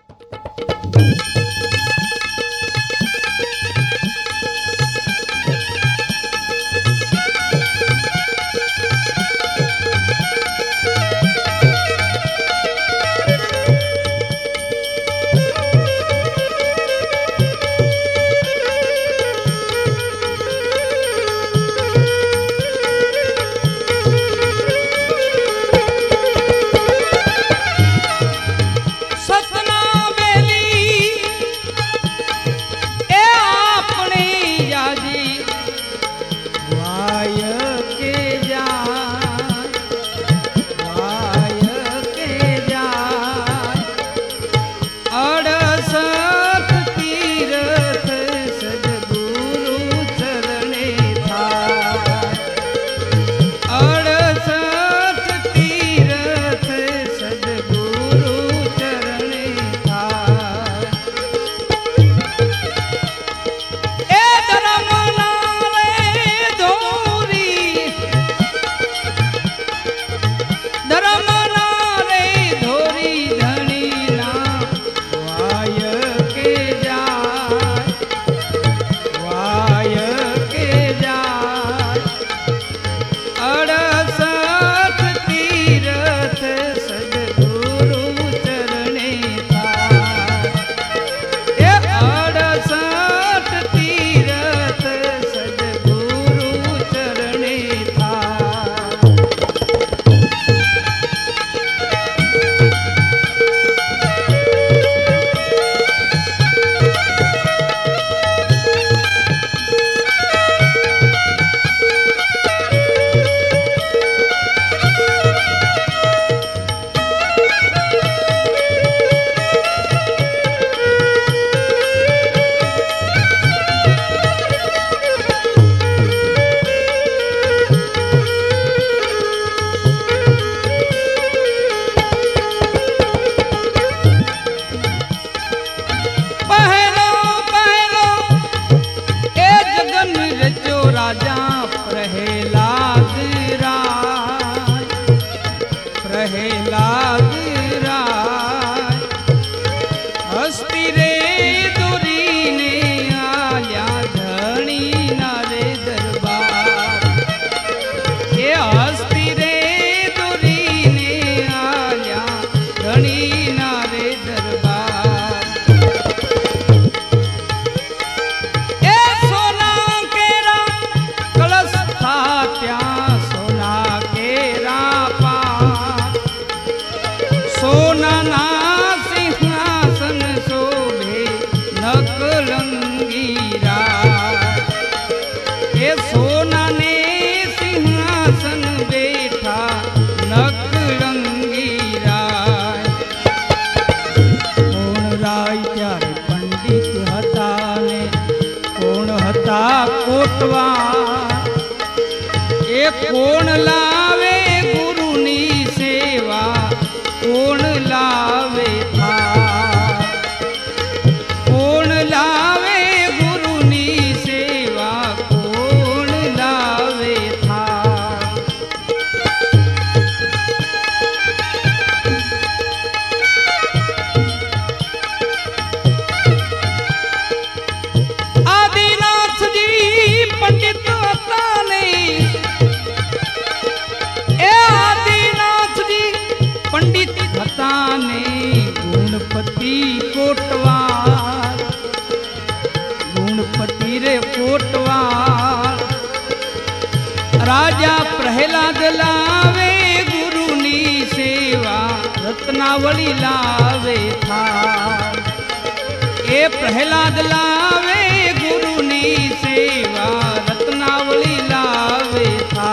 कोण लावे गुरुनी सेवा, कोण लावे था, कोण लावे गुरुनी सेवा, कोण लावे था। आदिनाथ जी पंडित गुणपति कोटवार, गुणपति रे कोटवार, राजा प्रहलाद लावे गुरुनी सेवा, रत्नावली लावे था। ए प्रहलाद लावे गुरुनी सेवा, रत्नावली लावे था।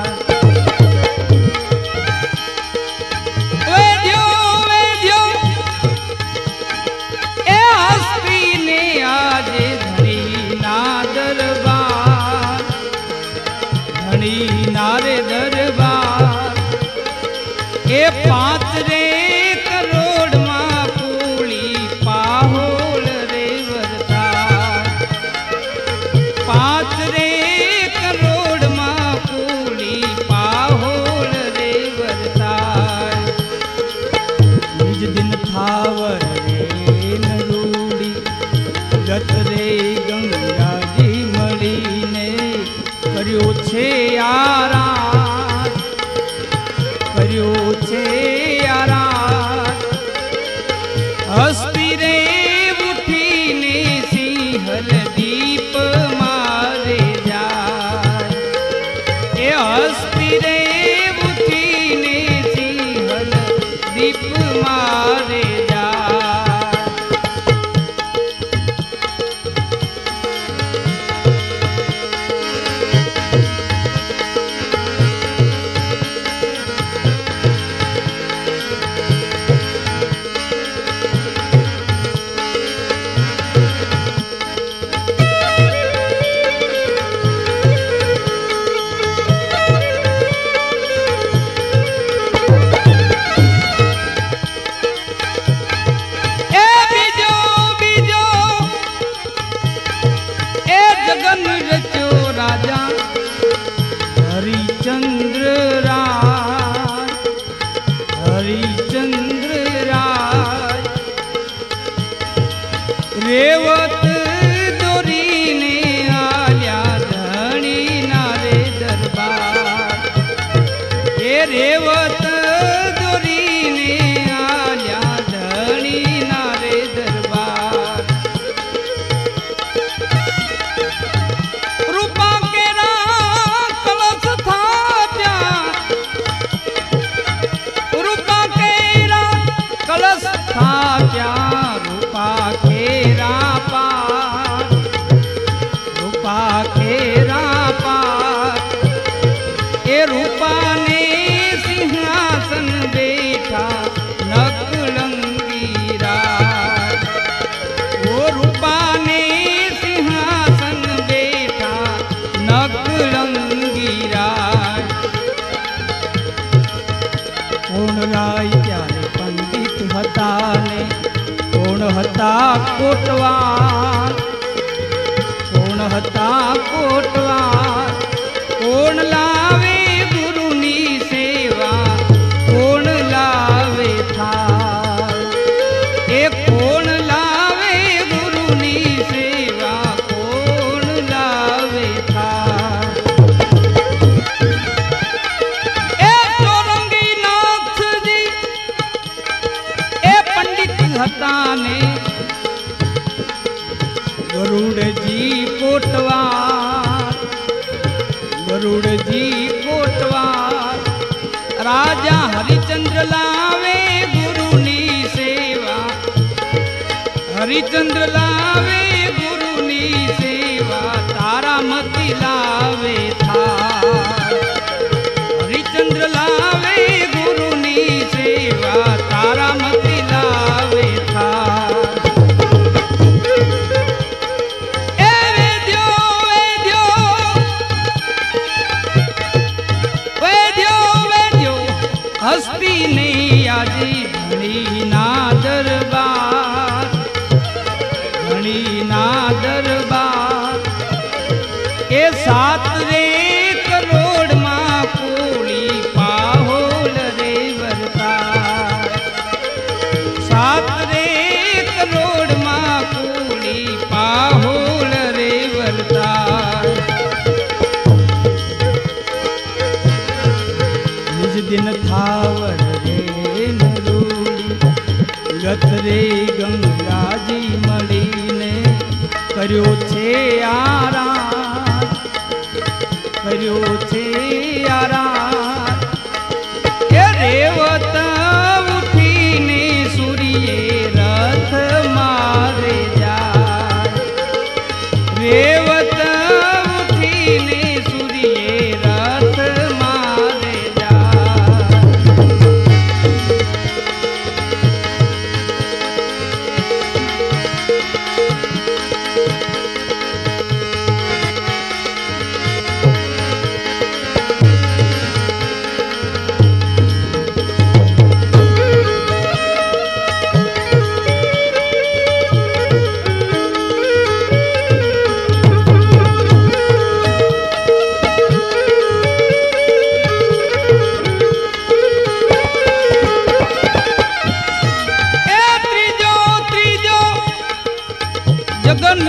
नारे दरबार ए 5 रे करोड़ मां पूली पाहोल रे वरदार। ગત રે ગંગાજી મળીને કર્યો છે આરાધ, કર્યો છે આરાધ. હસ્તી રે ઉઠીને સિંહલ દીપ મારે જાય, એ હસ્તી રે ઉઠીને સિંહલ દીપ મારે જાય. हरिचंद्र राय, हरिचंद्र राय. रेवत दोरीने आल्या धणी नारे दरबार, ए रेवत दोरीने आल्या धणी नारे दरबार. रूपा केरा कलश थाप्या, रूपा केरा कलश थाप्या. रूपा केरा पार, रूपा केरा पार. ए रूपाने सिंहासन बैठा नकलंगी राज, वो रूपाने सिंहासन बैठा नकलंगी राज. कोण राय ત્યારે પંડિત હતા ને કોણ હતા કોટવાર, કોણ હતા કોટવાર. કોણ લાવે ગુરુની સેવા, કોણ લાવે થાળ, એ કોણ લાવે ગુરુની સેવા, કોણ લાવે થાળ. એ ચોરંગી નાથજી એ પંડિત હતા ને ગરુડજી કોટવાર, ગરુડજી કોટવાર. રાજા હરિચંદ્ર લાવે ગુરુની સેવા, હરિચંદ્ર લાવે ગુરુની સેવા. તારામતી લાવે થાળ, હરિચંદ્ર લાવે ગુરુની સેવા. તારામતી લાવે થાળ. એ વેદ્યો વેદ્યો વેદ્યો વેદ્યો હસ્તી ને આજે ધણીના દરબાર, ધણીના દરબાર. એ 7 રે કરોડમાં કોળી પાહોલ રે વરતાર, 7 રે કરોડમાં કોળી પાહોલ રે વરતાર. નિજ દિન થાવર રે નરૂડી, ગત રે ગંગાજી મળીને કર્યો છે આરાધ, કર્યો છે આરાધ. એ રેવત ઉઠીને સૂર્યે રથ મારે જાય, રેવત ઉઠીને સૂર્યે રથ મારે જાય.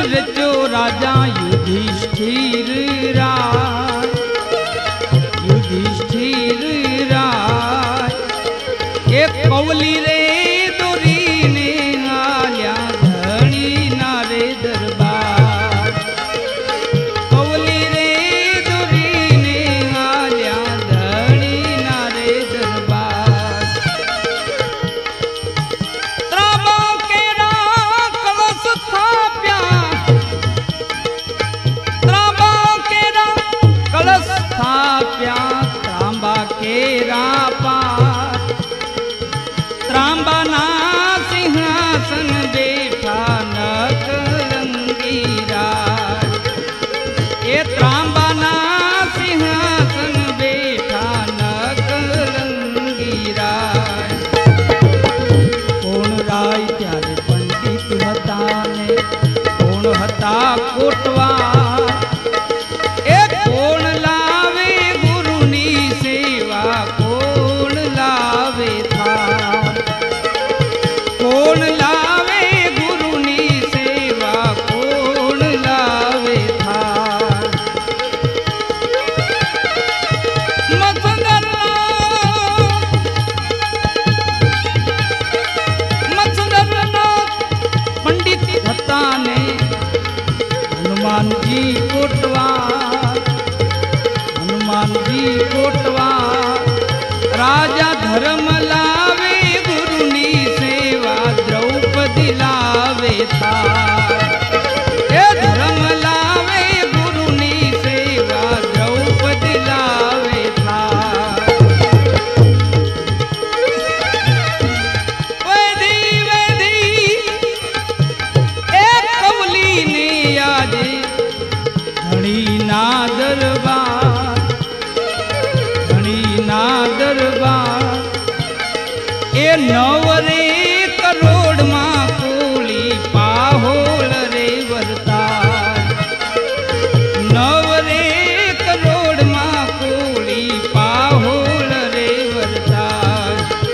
रचो राजा युधिष्ठिर राय, युधिष्ठिर राय। एक कौली रे दोरी ने आल्या धणी नारे दरबार, कौली रे दोरी ने आल्या धणी नारे दरबार। त्राबा केरा कलश स्थाप्या, त्राबा केरा कलश स्थाप्या, त्रांबा केरा पार, त्रांबा ना सिंहासन बैठा नकलंगी राज। ये त्रांबा ना सिंहासन बैठा नकलंगी राज। कोण राय त्यारे पंडित हता ने, कोण हता कोटवार। ए कोण लावे गुरुनी सेवा, कोण लावे थार, कोण लावे गुरुनी सेवा, कोण लावे थार। मत्संदरनाथ पंडित हता ने, हनुमान जी कोटवार, हनुमान जी कोटवार। राजा धर्म लावे गुरुनी सेवा, द्रौपदी लावे थार। हे धर्म लावे गुरुनी सेवा, द्रौपदी लावे थार। वेदी वेदी एक कौली ने आजे धणी ना दरबार, धणी ना दरबार। ए नवरे करोड़ मां कोली पाहोल रे वरतार, नवरे करोड़ मां कोली पाहोल रे वरतार।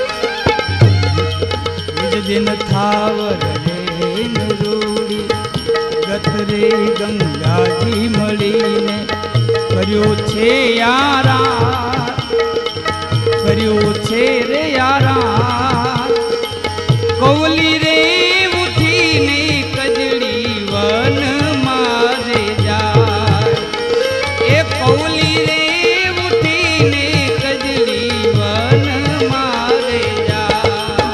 निज दिन थावर रे नरूड़ी, गत रे गंगा जी મળીને કર્યો છે યારા, કર્યો છે રે યારા। કૌલી રે ઉઠીને કજડી વન મારે જાય, એ કૌલી રે ઉઠીને કજડી વન મારે જાય।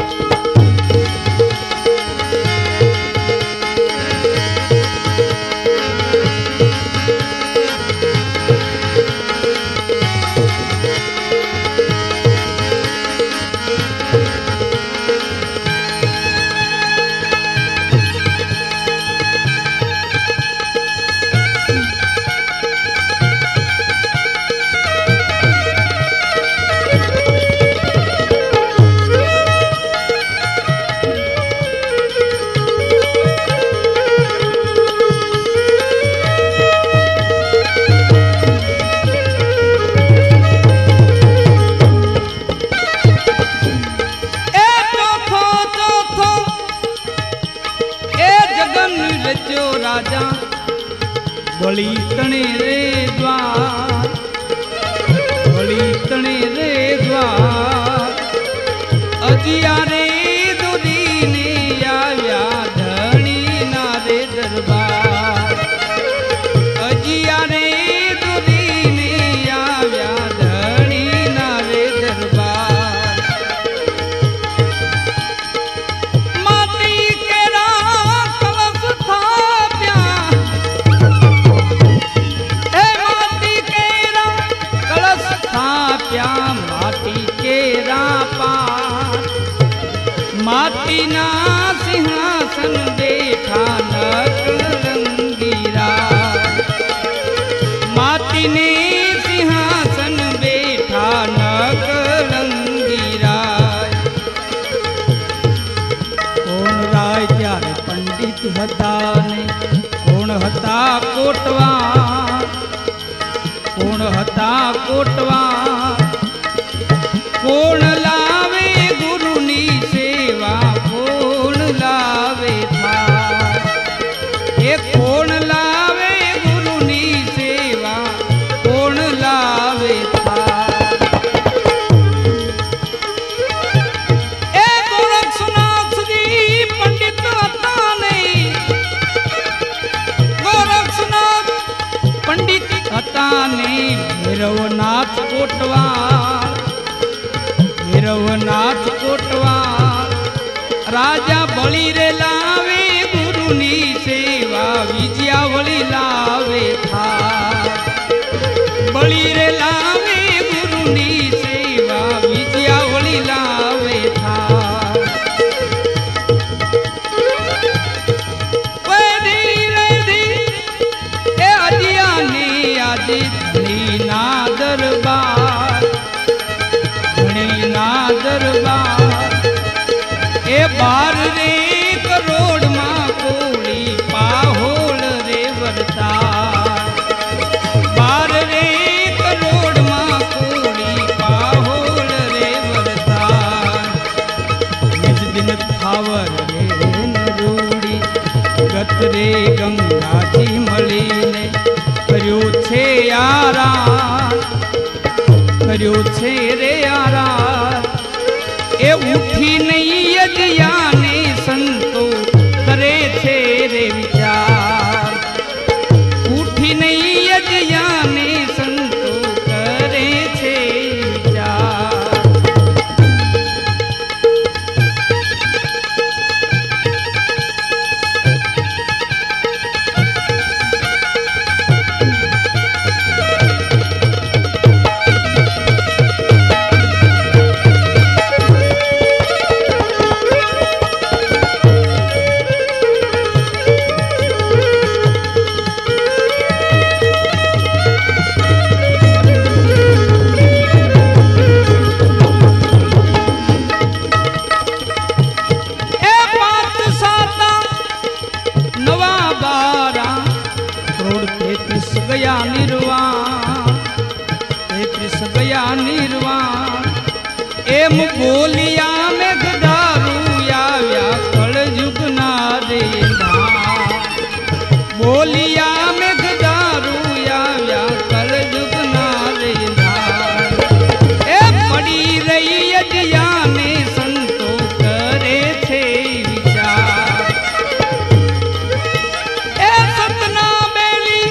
रचो राजा बलि तणे रे द्वार, बलि तणे रे द्वार। अजिया रे दुरी ने आव्या धणी ना रे दरबार, अजिया रे दुरी ने आव्या धणी ना रे दरबार। माटी केरा कलश थाप्या, ए माटी केरा कलश थाप्या, माटी केरा पार। माटी ना सिंहासन बैठा नकलंगी राज, माटी ने सिंहासन बैठा नकलंगी राज। कोण राय त्यारे पंडित हता ने, कोण हता कोटवार, कोण हता कोटवार। कोण लावे गुरुनी सेवा, कोण लावे थार। રાજા બળી રે લાવે ગુરુની સેવા વિજયા વળી લાવે થા બળી રે લાવે ગુરુની સેવા વિજયા વળી લાવે થા વેધી વેધી એ અજિયાની આજે ધણીના દરબાર ધણીના દરબાર એ 12 કરોડમાં કોળી પાહોળ રે વરતા 12 કરોડમાં કોળી પાહોળ રે વરતા નિજ દિન થાવર રે નરૂડી ગત રે ગંગાજી મળીને કર્યું છે રે આરા એ ઉઠી નહીં યજ્ઞાને સંતો કરે છે રે વિચાર ઉઠી નહીં યજ્ઞાને સંતો કરે છે વિચાર ગયા નિર્વાણ એમ બોલિયા મેઘદારૂ આવ્યા કળયુગના રેંધા બોલિયા મેઘદારૂ આવ્યા કળયુગના રેંધા એ પડી રહી યજ્ઞાને સંતો કરે છે વિચાર એ સતના બેલી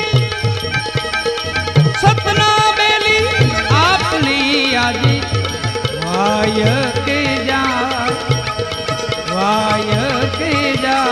આજે વાય કે જા